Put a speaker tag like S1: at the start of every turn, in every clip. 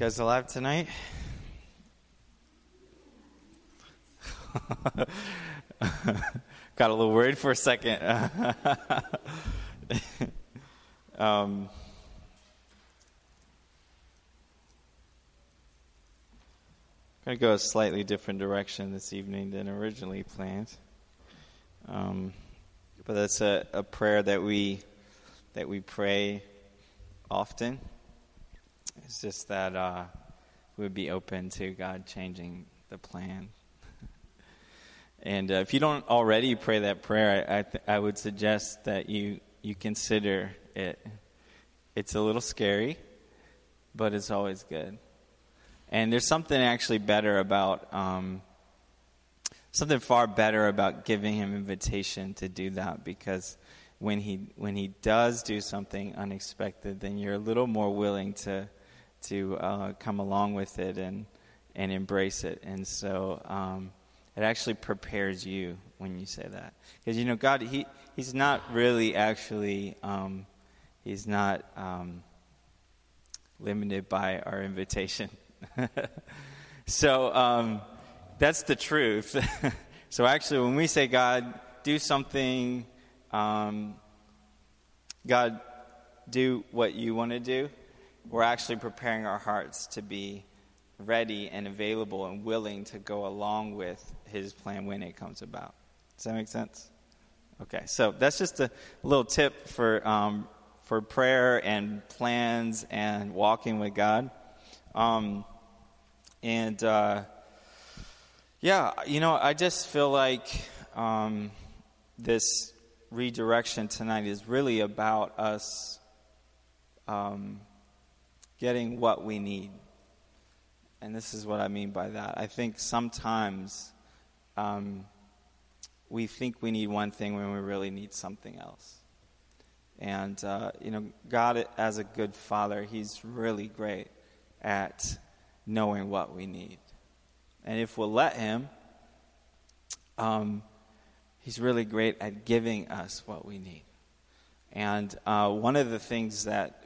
S1: guys alive tonight? Got a little worried for a second. Going to go a slightly different direction this evening than originally planned. But that's a prayer that we pray often. It's just that we would be open to God changing the plan. And if you don't already pray that prayer, I would suggest that you consider it. It's a little scary, but it's always good. And there's something actually better about, something far better about giving him invitation to do that, because when he does do something unexpected, then you're a little more willing to come along with it and embrace it. And so it actually prepares you when you say that, because God, he's not really actually he's not limited by our invitation. So that's the truth. So actually, when we say, God, do something, God, do what you want to do, we're actually preparing our hearts to be ready and available and willing to go along with his plan when it comes about. Does that make sense? Okay, so that's just a little tip for prayer and plans and walking with God. I just feel like this redirection tonight is really about us getting what we need. And this is what I mean by that. I think sometimes we think we need one thing when we really need something else. And, God, as a good father, he's really great at knowing what we need. And if we'll let him, he's really great at giving us what we need. And one of the things that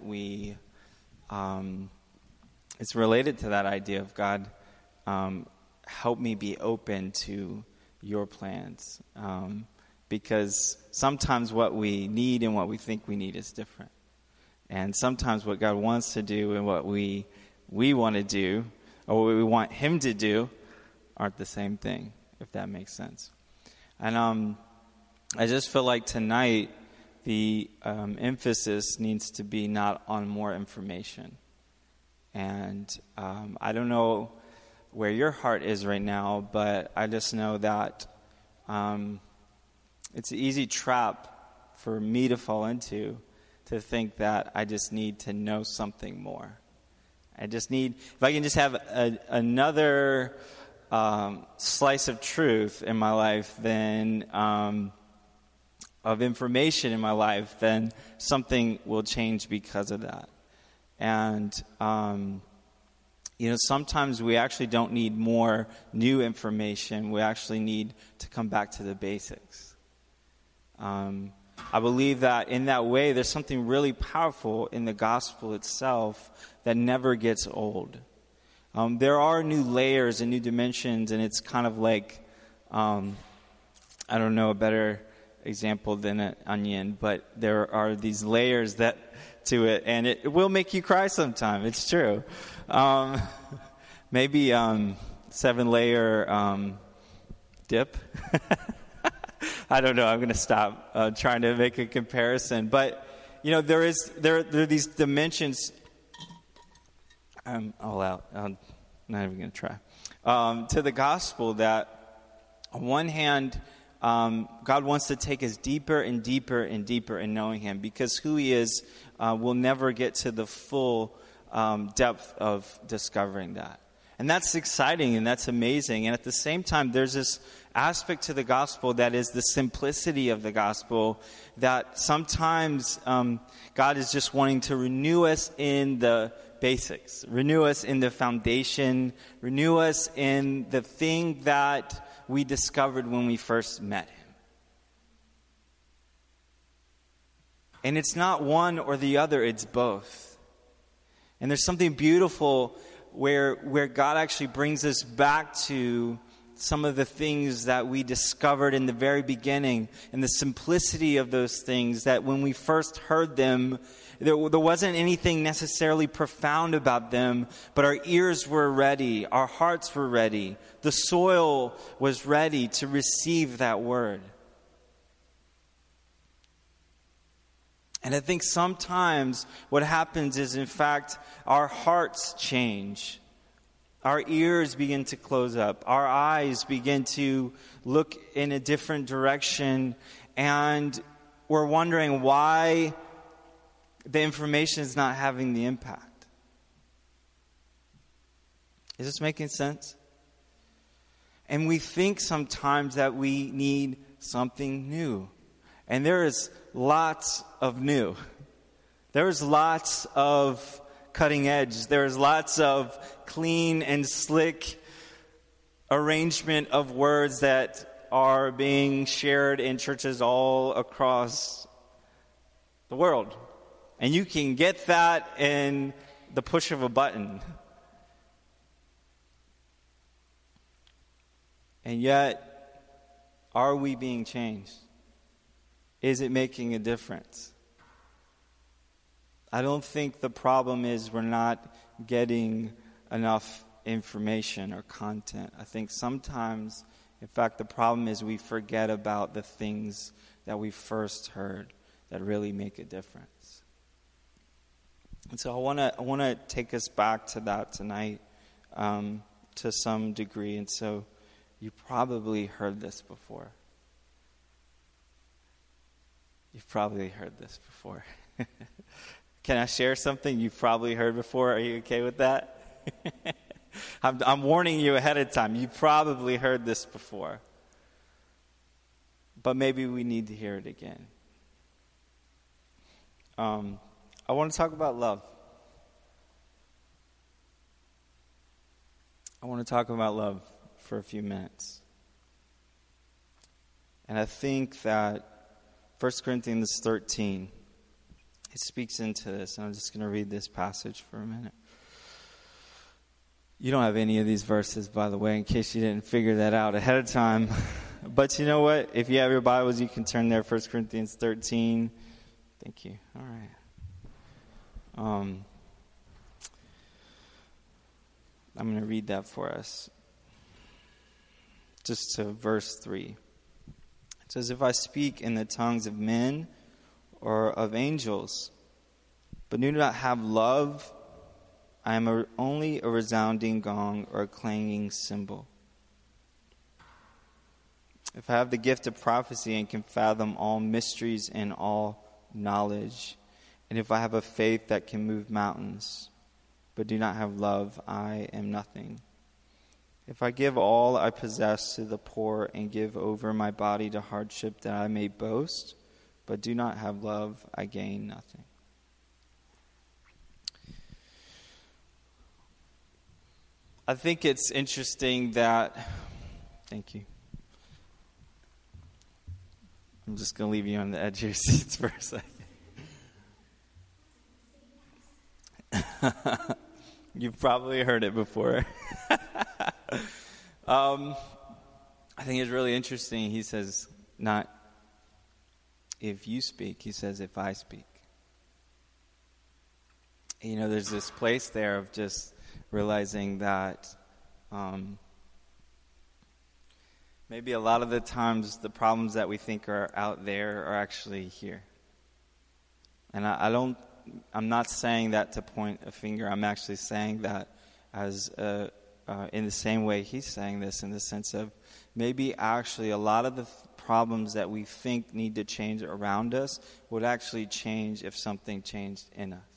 S1: it's related to that idea of God, help me be open to your plans. Because sometimes what we need and what we think we need is different. And sometimes what God wants to do and what we want to do, or what we want him to do, aren't the same thing, if that makes sense. And I just feel like tonight the emphasis needs to be not on more information. And I don't know where your heart is right now, but I just know that it's an easy trap for me to fall into, to think that I just need to know something more. I just need, if I can just have another slice of truth in my life, then of information in my life, then something will change because of that. And sometimes we actually don't need more new information. We actually need to come back to the basics. I believe that in that way, there's something really powerful in the gospel itself that never gets old. There are new layers and new dimensions, and it's kind of like, I don't know a better example than an onion, but there are these layers to it, and it will make you cry sometime. It's true. Maybe 7-layer dip. I don't know. I'm going to stop trying to make a comparison. But, there are these dimensions. I'm all out. I'm not even going to try. To the gospel that, on one hand, God wants to take us deeper and deeper and deeper in knowing him, because who he is will never get to the full depth of discovering that. And that's exciting and that's amazing. And at the same time, there's this aspect to the gospel that is the simplicity of the gospel, that sometimes God is just wanting to renew us in the basics, renew us in the foundation, renew us in the thing that we discovered when we first met him. And it's not one or the other, it's both. And there's something beautiful where God actually brings us back to some of the things that we discovered in the very beginning, and the simplicity of those things, that when we first heard them, there wasn't anything necessarily profound about them, but our ears were ready, our hearts were ready, the soil was ready to receive that word. And I think sometimes what happens is, in fact, our hearts change. Our ears begin to close up. Our eyes begin to look in a different direction. And we're wondering why the information is not having the impact. Is this making sense? And we think sometimes that we need something new. And there is lots of new. There's lots of cutting edge. There's lots of clean and slick arrangement of words that are being shared in churches all across the world. And you can get that in the push of a button. And yet, are we being changed? Is it making a difference? I don't think the problem is we're not getting enough information or content. I think sometimes, in fact, the problem is we forget about the things that we first heard that really make a difference. And so I want to take us back to that tonight to some degree. And so you probably heard this before. You've probably heard this before. Can I share something you've probably heard before? Are you okay with that? I'm warning you ahead of time. You probably heard this before. But maybe we need to hear it again. I want to talk about love. I want to talk about love for a few minutes. And I think that 1 Corinthians 13, it speaks into this. And I'm just going to read this passage for a minute. You don't have any of these verses, by the way, in case you didn't figure that out ahead of time. But you know what? If you have your Bibles, you can turn there, 1 Corinthians 13. Thank you. All right. I'm going to read that for us. Just to verse 3. It says, if I speak in the tongues of men or of angels, but do not have love, I am only a resounding gong or a clanging cymbal. If I have the gift of prophecy and can fathom all mysteries and all knowledge, and if I have a faith that can move mountains, but do not have love, I am nothing. If I give all I possess to the poor and give over my body to hardship that I may boast, but do not have love, I gain nothing. I think it's interesting that, thank you. I'm just going to leave you on the edge of your seats for a second. You've probably heard it before. I think it's really interesting. He says, not if you speak, he says, if I speak. You know, there's this place there of just realizing that maybe a lot of the times the problems that we think are out there are actually here. And I'm not saying that to point a finger. I'm actually saying that as in the same way he's saying this, in the sense of maybe actually a lot of the problems that we think need to change around us would actually change if something changed in us.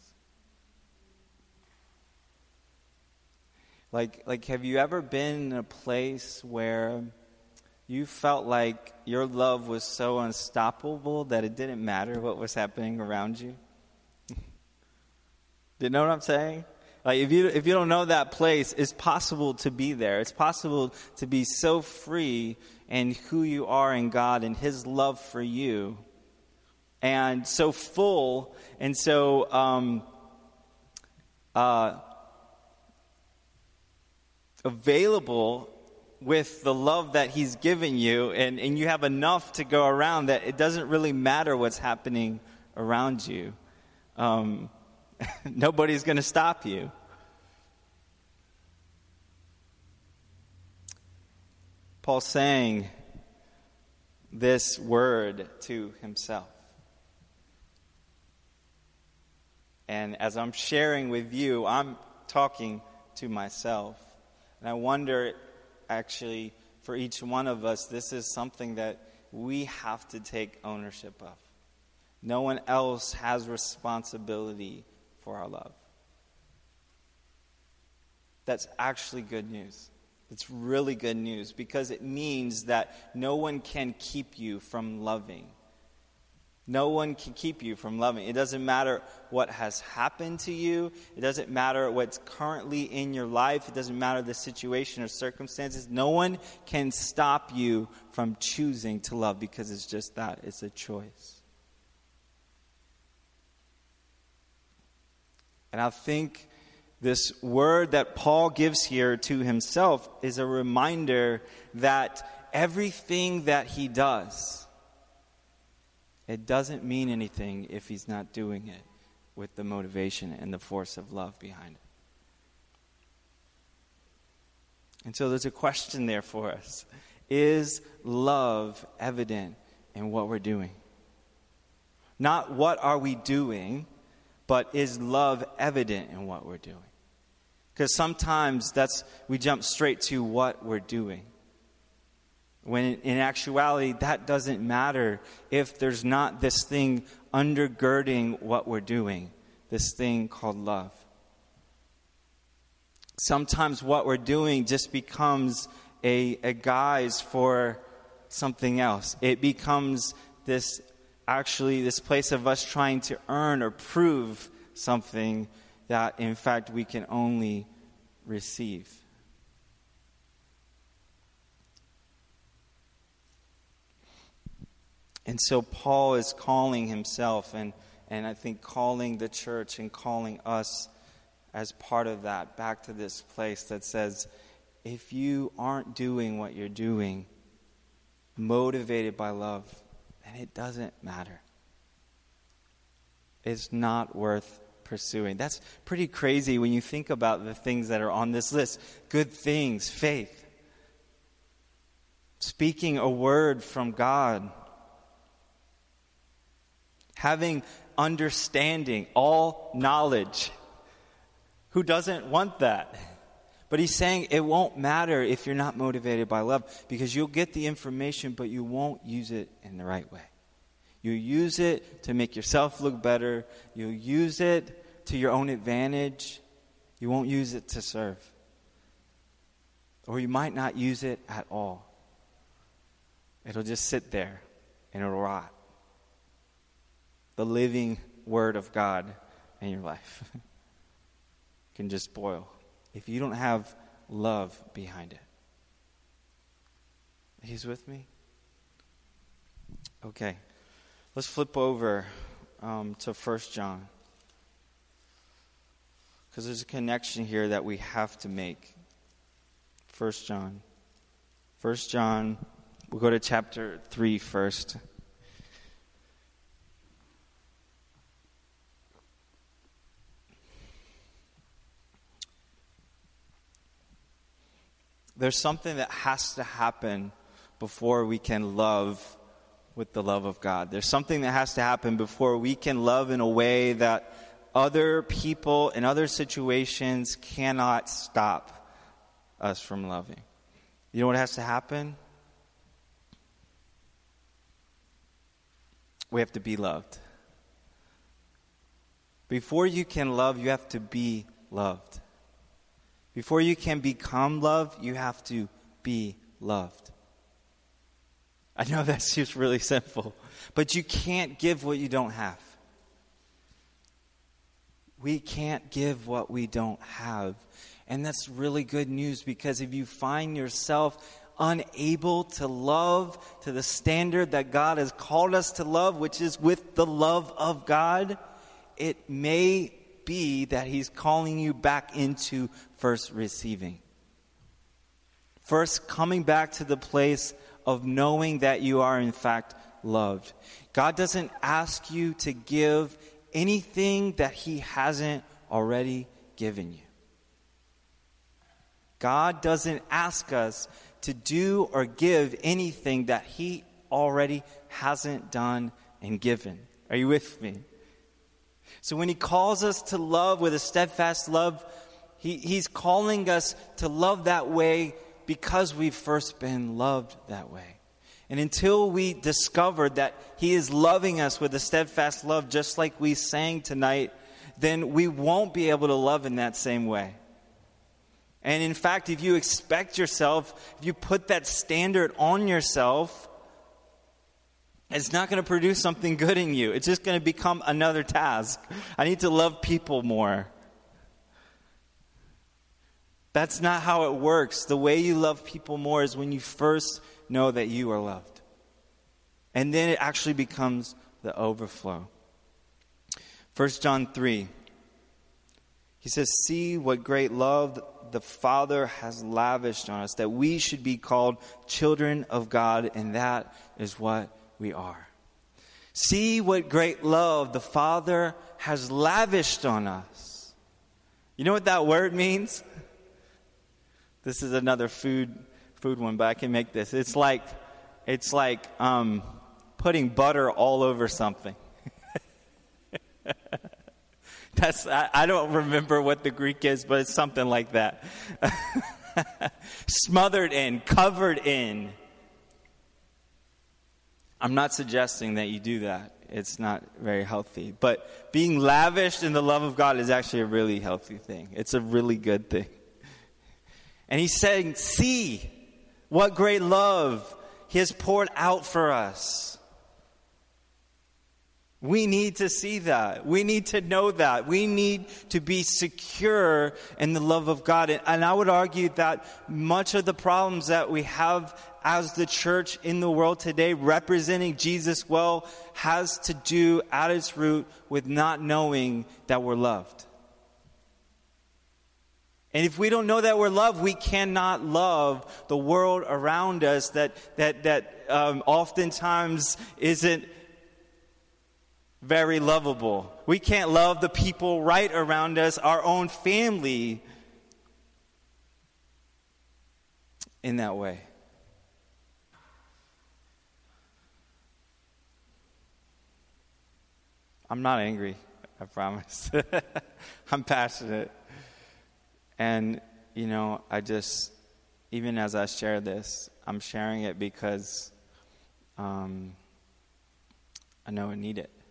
S1: Like, have you ever been in a place where you felt like your love was so unstoppable that it didn't matter what was happening around you? Do you know what I'm saying? Like, if you don't know that place, it's possible to be there. It's possible to be so free in who you are in God and His love for you, and so full and so available with the love that he's given you, and you have enough to go around that it doesn't really matter what's happening around you. Nobody's going to stop you. Paul's saying this word to himself. And as I'm sharing with you, I'm talking to myself. And I wonder, actually, for each one of us, this is something that we have to take ownership of. No one else has responsibility for our love. That's actually good news. It's really good news because it means that no one can keep you from loving. No one can keep you from loving. It doesn't matter what has happened to you. It doesn't matter what's currently in your life. It doesn't matter the situation or circumstances. No one can stop you from choosing to love because it's just that. It's a choice. And I think this word that Paul gives here to himself is a reminder that everything that he does, it doesn't mean anything if he's not doing it with the motivation and the force of love behind it. And so there's a question there for us. Is love evident in what we're doing? Not what are we doing, but is love evident in what we're doing? Because sometimes we jump straight to what we're doing. When in actuality, that doesn't matter if there's not this thing undergirding what we're doing, this thing called love. Sometimes what we're doing just becomes a guise for something else. It becomes this place of us trying to earn or prove something that, in fact, we can only receive. And so Paul is calling himself and I think calling the church and calling us as part of that back to this place that says, if you aren't doing what you're doing, motivated by love, then it doesn't matter. It's not worth pursuing. That's pretty crazy when you think about the things that are on this list. Good things, faith, speaking a word from God, having understanding, all knowledge. Who doesn't want that? But he's saying it won't matter if you're not motivated by love, because you'll get the information, but you won't use it in the right way. You'll use it to make yourself look better. You'll use it to your own advantage. You won't use it to serve. Or you might not use it at all. It'll just sit there and it'll rot. The living Word of God in your life can just spoil if you don't have love behind it. He's with me? Okay. Let's flip over to 1 John. Because there's a connection here that we have to make. 1 John. 1 John, we'll go to chapter 3 first. There's something that has to happen before we can love with the love of God. There's something that has to happen before we can love in a way that other people in other situations cannot stop us from loving. You know what has to happen? We have to be loved. Before you can love, you have to be loved. Before you can become love, you have to be loved. I know that seems really simple, but you can't give what you don't have. We can't give what we don't have. And that's really good news, because if you find yourself unable to love to the standard that God has called us to love, which is with the love of God, it may be that He's calling you back into first receiving. First, coming back to the place of knowing that you are in fact loved. God doesn't ask you to give anything that He hasn't already given you. God doesn't ask us to do or give anything that He already hasn't done and given. Are you with me? So when He calls us to love with a steadfast love, He's calling us to love that way because we've first been loved that way. And until we discover that He is loving us with a steadfast love, just like we sang tonight, then we won't be able to love in that same way. And in fact, if you expect yourself, if you put that standard on yourself, it's not going to produce something good in you. It's just going to become another task. I need to love people more. That's not how it works. The way you love people more is when you first know that you are loved. And then it actually becomes the overflow. 1 John 3. He says, "See what great love the Father has lavished on us, that we should be called children of God, and that is what we are." See what great love the Father has lavished on us. You know what that word means? This is another food one, but I can make this. It's like putting butter all over something. I don't remember what the Greek is, but it's something like that. Smothered in, covered in. I'm not suggesting that you do that. It's not very healthy. But being lavished in the love of God is actually a really healthy thing. It's a really good thing. And He's saying, see what great love He has poured out for us. We need to see that. We need to know that. We need to be secure in the love of God. And I would argue that much of the problems that we have as the church in the world today, representing Jesus well, has to do at its root with not knowing that we're loved. And if we don't know that we're loved, we cannot love the world around us that oftentimes isn't very lovable. We can't love the people right around us, our own family, in that way. I'm not angry, I promise. I'm passionate. And, even as I share this, I'm sharing it because I know I need it.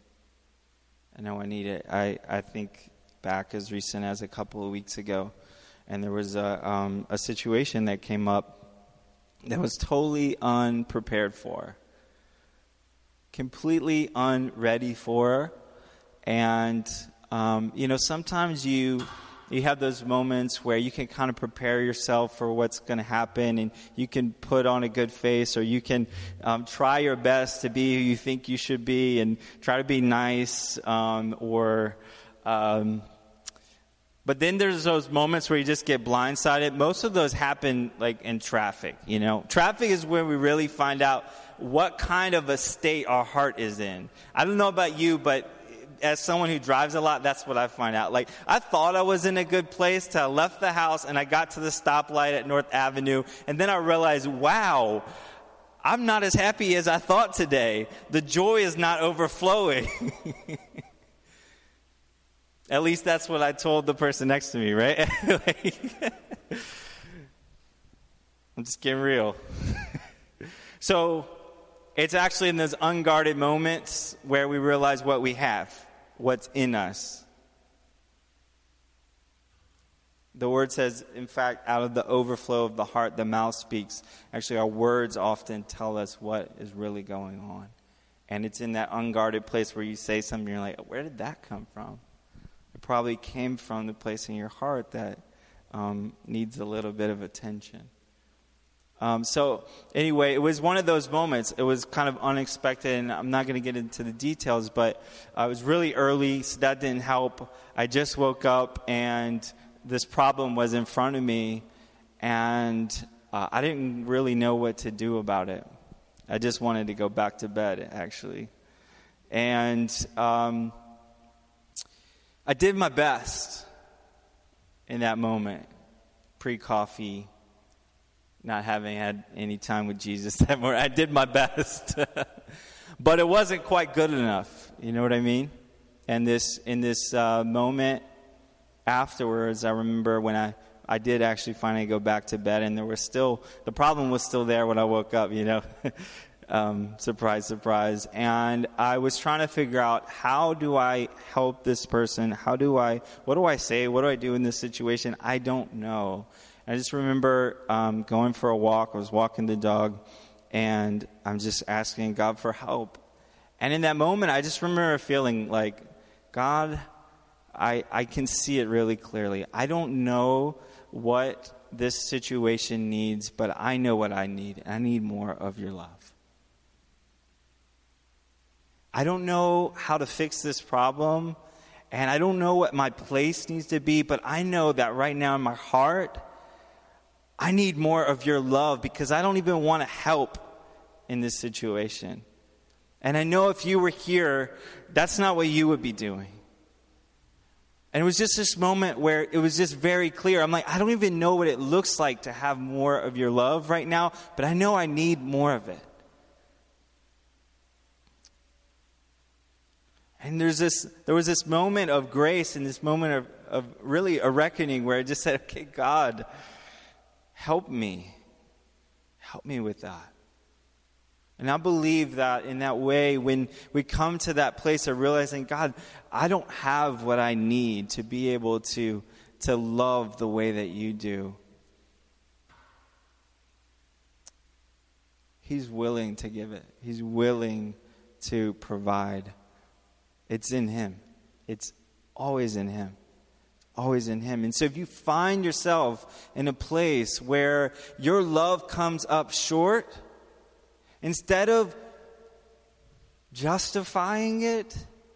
S1: I think back as recent as a couple of weeks ago, and there was a situation that came up that was totally unprepared for, completely unready for, and sometimes you have those moments where you can kind of prepare yourself for what's going to happen, and you can put on a good face, or you can try your best to be who you think you should be and try to be nice, but then there's those moments where you just get blindsided. Most of those happen like in traffic, Traffic is where we really find out what kind of a state our heart is in. I don't know about you, but as someone who drives a lot, that's what I find out. Like, I thought I was in a good place till I left the house and I got to the stoplight at North Avenue, and then I realized, wow, I'm not as happy as I thought today. The joy is not overflowing. At least that's what I told the person next to me, right? I'm just getting real. So it's actually in those unguarded moments where we realize what we have, what's in us. The word says, in fact, out of the overflow of the heart, the mouth speaks. Actually, our words often tell us what is really going on. And it's in that unguarded place where you say something, you're like, where did that come from? It probably came from the place in your heart that needs a little bit of attention. So anyway, it was one of those moments. It was kind of unexpected, and I'm not going to get into the details, but it was really early, so that didn't help. I just woke up, and this problem was in front of me, and I didn't really know what to do about it. I just wanted to go back to bed, actually. And I did my best in that moment, pre-coffee, not having had any time with Jesus that morning. I did my best. But it wasn't quite good enough. You know what I mean? And in this moment afterwards, I remember when I did actually finally go back to bed, and the problem was still there when I woke up, surprise, surprise. And I was trying to figure out, how do I help this person? What do I say? What do I do in this situation? I don't know. I just remember going for a walk. I was walking the dog, and I'm just asking God for help. And in that moment, I just remember feeling like, God, I can see it really clearly. I don't know what this situation needs, but I know what I need. I need more of your love. I don't know how to fix this problem, and I don't know what my place needs to be, but I know that right now in my heart, I need more of your love, because I don't even want to help in this situation. And I know if you were here, that's not what you would be doing. And it was just this moment where it was just very clear. I'm like, I don't even know what it looks like to have more of your love right now, but I know I need more of it. And there was this moment of grace and this moment of really a reckoning where I just said, okay, God, help me. Help me with that. And I believe that in that way, when we come to that place of realizing, God, I don't have what I need to be able to love the way that you do, He's willing to give it. He's willing to provide. It's in Him. It's always in Him. Always in Him. And so if you find yourself in a place where your love comes up short, instead of justifying it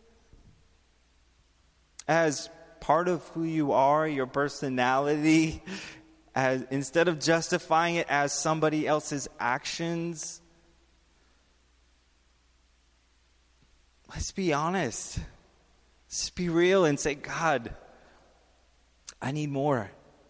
S1: as part of who you are, your personality, instead of justifying it as somebody else's actions, let's be honest. Let's be real and say, God, I need more.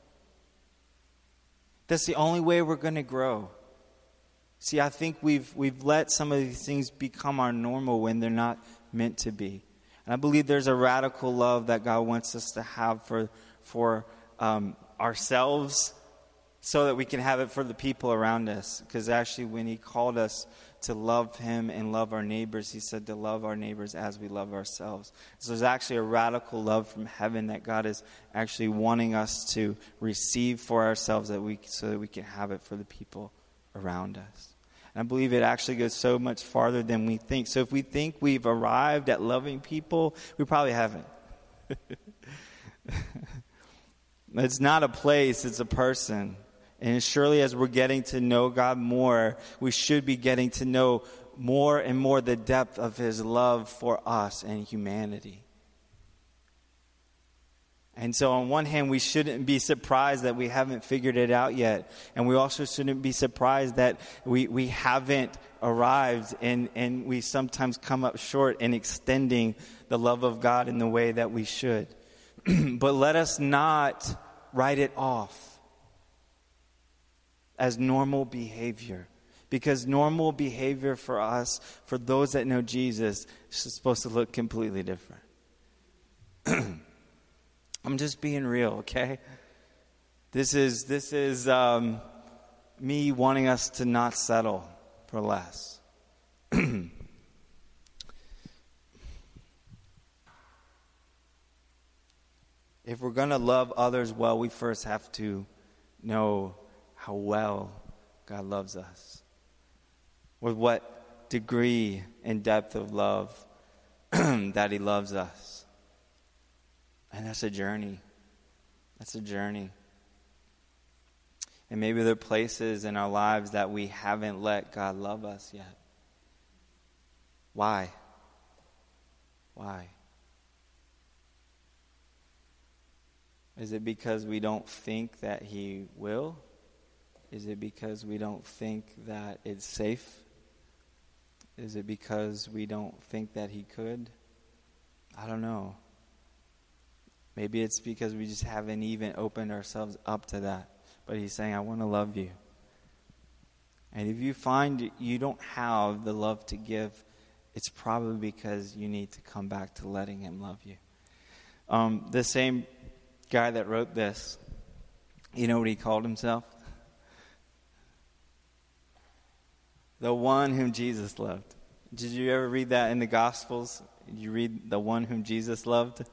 S1: That's the only way we're going to grow. See, I think we've let some of these things become our normal when they're not meant to be. And I believe there's a radical love that God wants us to have for ourselves, so that we can have it for the people around us. Because actually, when He called us to love Him and love our neighbors, He said to love our neighbors as we love ourselves. So there's actually a radical love from heaven that God is actually wanting us to receive for ourselves, so that we can have it for the people around us. And I believe it actually goes so much farther than we think. So if we think we've arrived at loving people, we probably haven't. It's not a place, it's a person. And surely as we're getting to know God more, we should be getting to know more and more the depth of His love for us and humanity. And so on one hand, we shouldn't be surprised that we haven't figured it out yet. And we also shouldn't be surprised that we haven't arrived, and we sometimes come up short in extending the love of God in the way that we should. But let us not write it off as normal behavior. Because normal behavior for us, for those that know Jesus, is supposed to look completely different. I'm just being real, okay? This is me wanting us to not settle for less. If we're going to love others well, we first have to know how well God loves us. With what degree and depth of love that He loves us. And that's a journey. That's a journey. And maybe there are places in our lives that we haven't let God love us yet. Why? Why? Is it because we don't think that He will? Is it because we don't think that it's safe? Is it because we don't think that he could? I don't know. Maybe it's because we just haven't even opened ourselves up to that. But he's saying, I want to love you. And if you find you don't have the love to give, it's probably because you need to come back to letting him love you. The same guy that wrote this, you know what he called himself? The one whom Jesus loved. Did you ever read that in the Gospels? Did you read the one whom Jesus loved?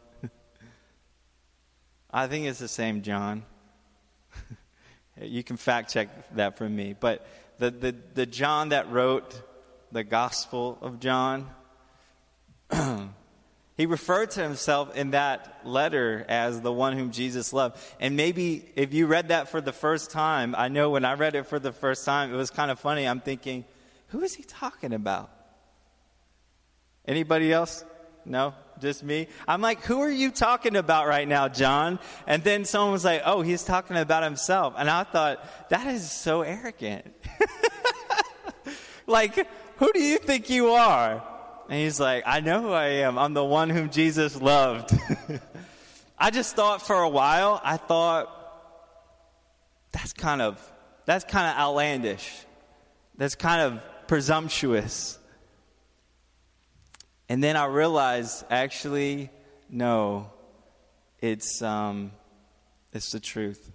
S1: I think it's the same John. You can fact check that for me. But the John that wrote the Gospel of John, he referred to himself in that letter as the one whom Jesus loved. And maybe if you read that for the first time, I know when I read it for the first time, it was kind of funny. I'm thinking, who is he talking about? Anybody else? No? Just me? I'm like, who are you talking about right now, John? And then someone was like, oh, he's talking about himself. And I thought, that is so arrogant. Like, who do you think you are? And he's like, I know who I am. I'm the one whom Jesus loved. I just thought for a while, I thought, that's kind of outlandish. That's kind of presumptuous. And then I realized, actually, no, it's the truth.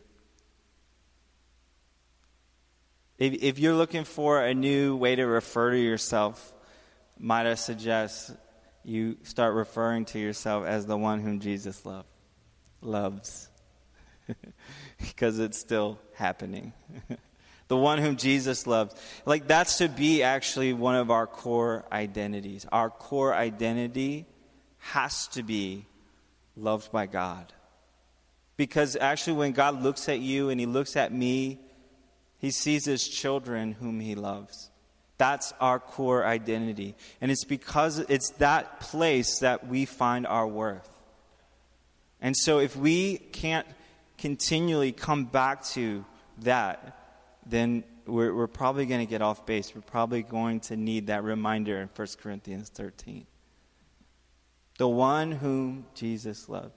S1: If you're looking for a new way to refer to yourself, might I suggest you start referring to yourself as the one whom Jesus loves. Because it's still happening. The one whom Jesus loves. Like, that's to be actually one of our core identities. Our core identity has to be loved by God. Because actually when God looks at you and he looks at me, he sees his children whom he loves. That's our core identity. And it's because it's that place that we find our worth. And so if we can't continually come back to that, then we're probably going to get off base. We're probably going to need that reminder in 1 Corinthians 13. The one whom Jesus loved.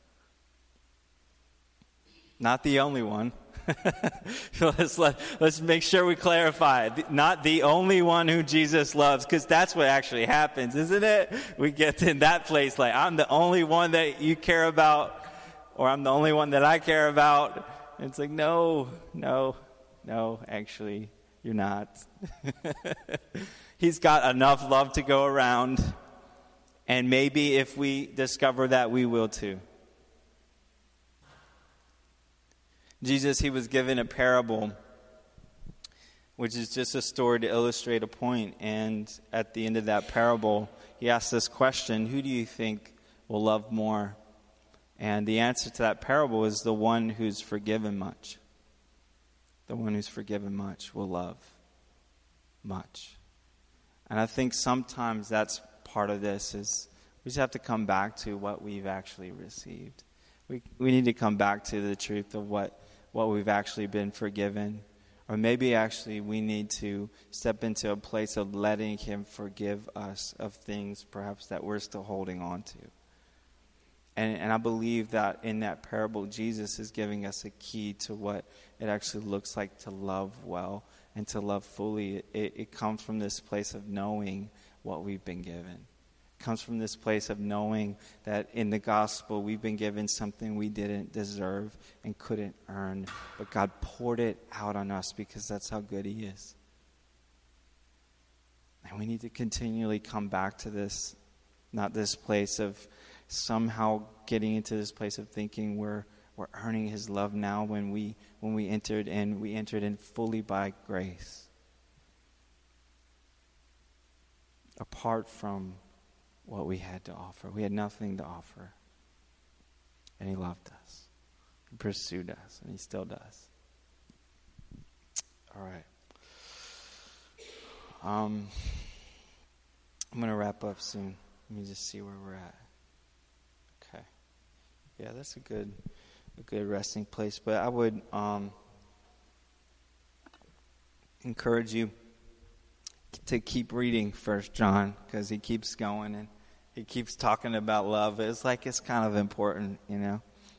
S1: Not the only one. Let's make sure we clarify. Not the only one who Jesus loves, because that's what actually happens, isn't it? We get in that place like, I'm the only one that you care about, or I'm the only one that I care about. And it's like, no, actually, you're not. He's got enough love to go around, and maybe if we discover that, we will too. Jesus, he was given a parable, which is just a story to illustrate a point. And at the end of that parable, he asked this question, who do you think will love more? And the answer to that parable is the one who's forgiven much. The one who's forgiven much will love much. And I think sometimes that's part of this is we just have to come back to what we've actually received. We need to come back to the truth of what we've actually been forgiven. Or maybe actually we need to step into a place of letting him forgive us of things perhaps that we're still holding on to. And I believe that in that parable, Jesus is giving us a key to what it actually looks like to love well and to love fully. It comes from this place of knowing what we've been given. It comes from this place of knowing that in the gospel we've been given something we didn't deserve and couldn't earn. But God poured it out on us because that's how good he is. And we need to continually come back to this, not this place of somehow getting into this place of thinking we're earning his love now when we entered in fully by grace. Apart from what we had to offer. We had nothing to offer. And he loved us. He pursued us, and he still does. All right. I'm going to wrap up soon. Let me just see where we're at. Okay. Yeah, that's a good resting place. But I would encourage you to keep reading 1 John, because he keeps going and he keeps talking about love. It's like it's kind of important, you know.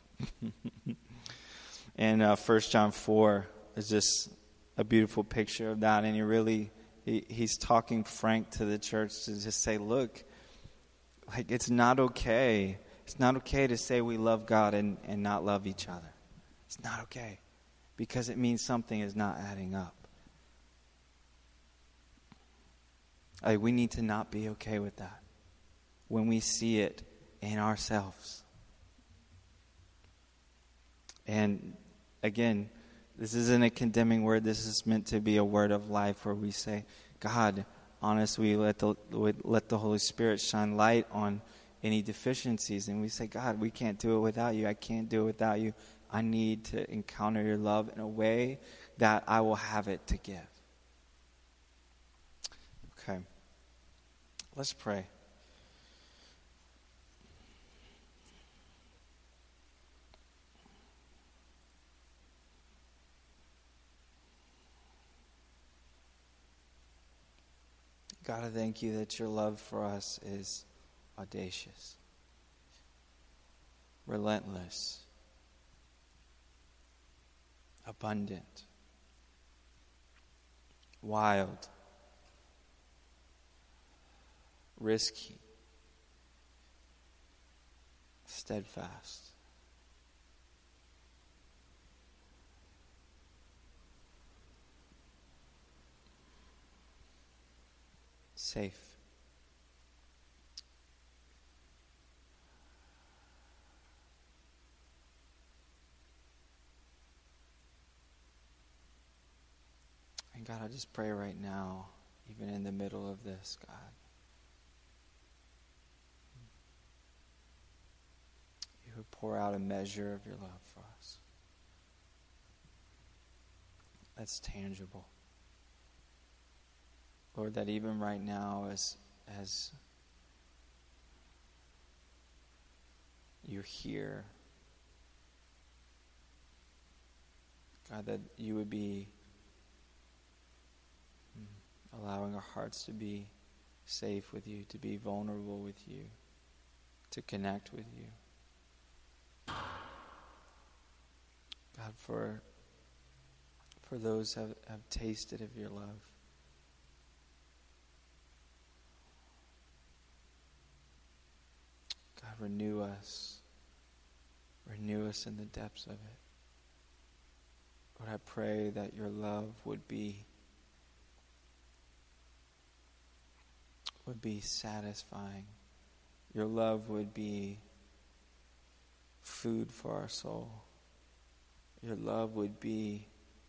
S1: And 1 John 4 is just a beautiful picture of that. And he's talking frank to the church to just say, look, like it's not okay. It's not okay to say we love God and not love each other. It's not okay, because it means something is not adding up. Like, we need to not be okay with that when we see it in ourselves. And again, this isn't a condemning word. This is meant to be a word of life where we say, God, honestly, let the Holy Spirit shine light on any deficiencies. And we say, God, we can't do it without you. I can't do it without you. I need to encounter your love in a way that I will have it to give. Okay. Let's pray. God, I thank you that your love for us is audacious, relentless, abundant, wild, risky, steadfast. Safe. And God, I just pray right now, even in the middle of this, God, you would pour out a measure of your love for us that's tangible. Lord, that even right now as you're here, God, that you would be allowing our hearts to be safe with you, to be vulnerable with you, to connect with you. God, for those who have tasted of your love, God, renew us in the depths of it. Lord, I pray that your love would be satisfying. Your love would be food for our soul. Your love would be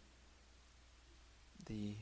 S1: the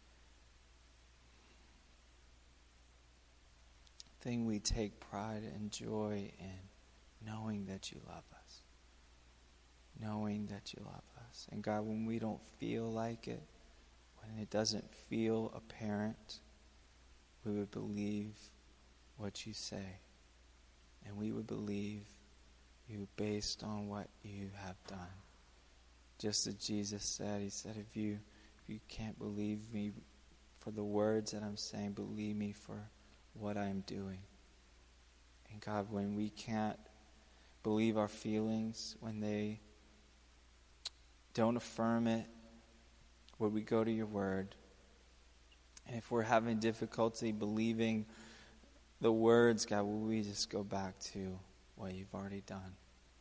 S1: thing we take pride and joy in, knowing that you love us. Knowing that you love us. And God, when we don't feel like it, when it doesn't feel apparent, we would believe what you say. And we would believe you based on what you have done. Just as Jesus said, he said, if you can't believe me for the words that I'm saying, believe me for what I'm doing. And God, when we can't believe our feelings, when they don't affirm it, would we go to your word? And if we're having difficulty believing the words, God, will we just go back to what you've already done?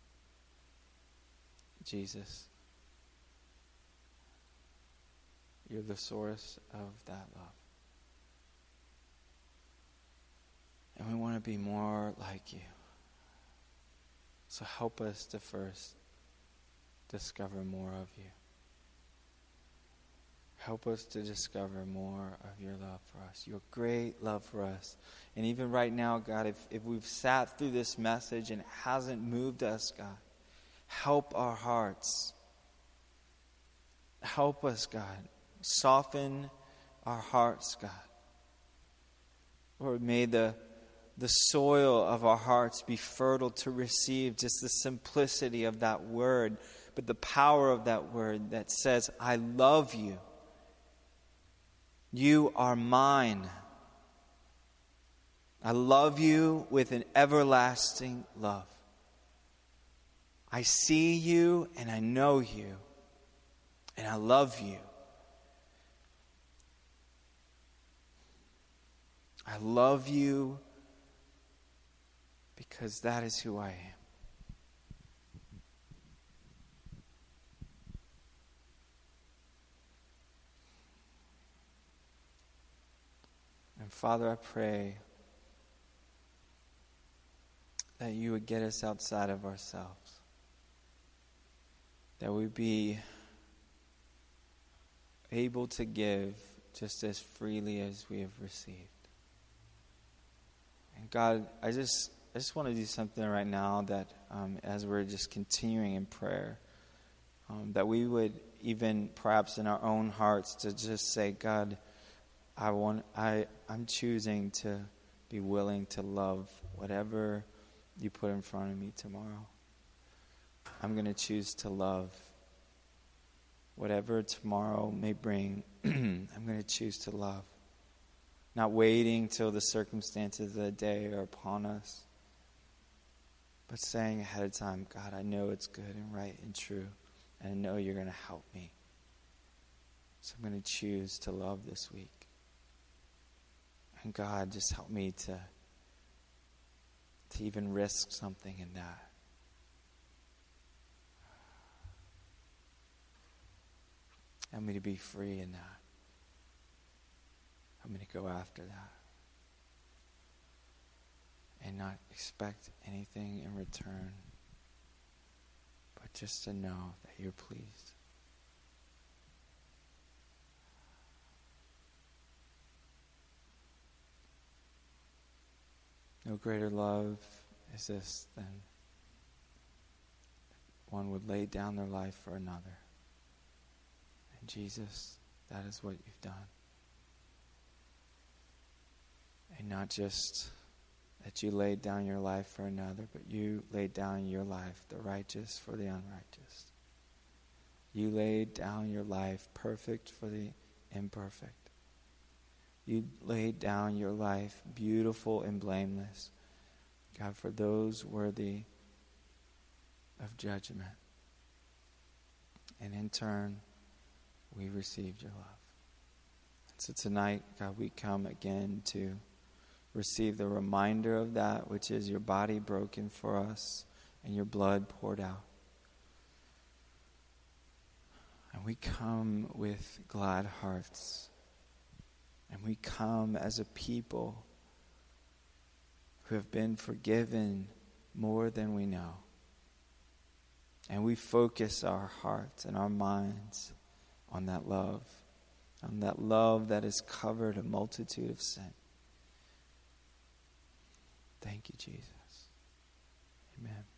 S1: Jesus, you're the source of that love. And we want to be more like you. So help us to first discover more of you. Help us to discover more of your love for us, your great love for us. And even right now, God, if we've sat through this message and it hasn't moved us, God, help our hearts. Help us, God. Soften our hearts, God. Lord, may the soil of our hearts be fertile to receive just the simplicity of that word, but the power of that word that says, I love you. You are mine. I love you with an everlasting love. I see you and I know you, and I love you. I love you because that is who I am. And Father, I pray that you would get us outside of ourselves. That we be able to give just as freely as we have received. And God, I just want to do something right now that as we're just continuing in prayer, that we would even perhaps in our own hearts to just say, God, I'm choosing to be willing to love whatever you put in front of me tomorrow. I'm going to choose to love whatever tomorrow may bring. I'm going to choose to love. Not waiting till the circumstances of the day are upon us, but saying ahead of time, God, I know it's good and right and true, and I know you're going to help me. So I'm going to choose to love this week. And God, just help me to even risk something in that. Help me to be free in that. Help me to go after that. And not expect anything in return, but just to know that you're pleased. No greater love is this than one would lay down their life for another. And Jesus, that is what you've done. And not just that you laid down your life for another, but you laid down your life, the righteous for the unrighteous. You laid down your life perfect for the imperfect. You laid down your life beautiful and blameless, God, for those worthy of judgment. And in turn, we received your love. And so tonight, God, we come again to receive the reminder of that, which is your body broken for us and your blood poured out. And we come with glad hearts. And we come as a people who have been forgiven more than we know. And we focus our hearts and our minds on that love that has covered a multitude of sin. Thank you, Jesus. Amen.